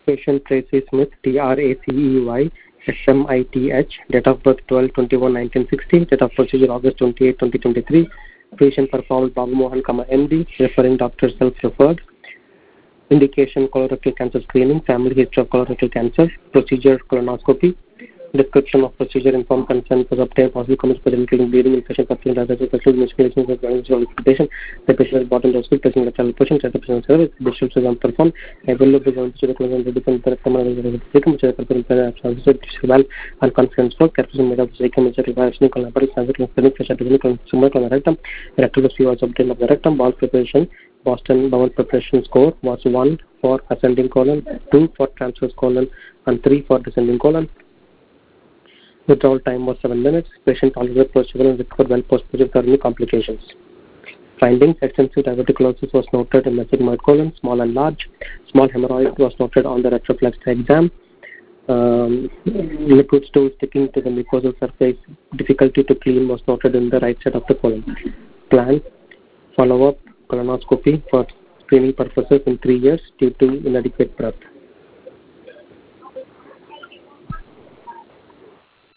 Patient Tracy Smith, TRACEY, SMITH, date of birth 12/21/1960, date of procedure August 28, 2023. Patient performed Babu Mohan, MD, referring doctor self-referred. Indication colorectal cancer screening, family history of colorectal cancer, procedure colonoscopy. Description of procedure, informed consent was obtained, possible comments for including bleeding, infection, suffering, miscalculation, patient. The patient is brought into hospital, patient is travel patient, the patient service, digital surgery performed, available well and confidence work, caption made of recommendations requires clinical laboratory, clinic, patient, similar to the rectum, rectal was obtained of the rectum, bowel preparation, Boston bowel preparation score was 1 for ascending colon, 2 for transverse colon, and 3 for descending colon. Withdrawal time was 7 minutes. Patient tolerated procedure and recovered well post-procedure without any complications. Findings: extensive diverticulosis was noted in the sigmoid colon, small and large. Small hemorrhoid was noted on the retroflex exam. Liquid stool sticking to the mucosal surface. Difficulty to clean was noted in the right side of the colon. Plan: follow-up colonoscopy for screening purposes in 3 years due to inadequate breath.